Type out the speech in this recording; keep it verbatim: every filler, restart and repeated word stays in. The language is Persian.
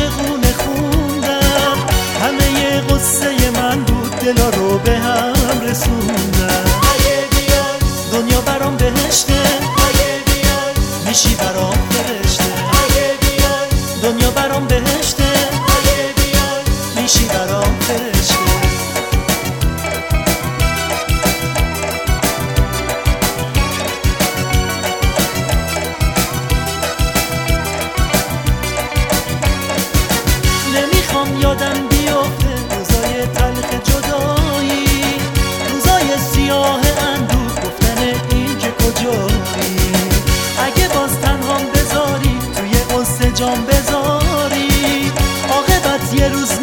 عاشقونه خوندم، همه ی قصه من بود دلا رو به هم رسوندم. اگه بیای دنیا برام بهشته، اگه بیای میشی برام فرشته. اگه بیای دنیا برام بهشته، اگه بیای میشی برام فرشته. نمیخوام یادم بیفته روزای تلخ جدایی، روزای سیاه اندوه، گفتن این که کجایی. اگه باز تنهام بذاری توی قصه جام بذاری، عاقبت یه روز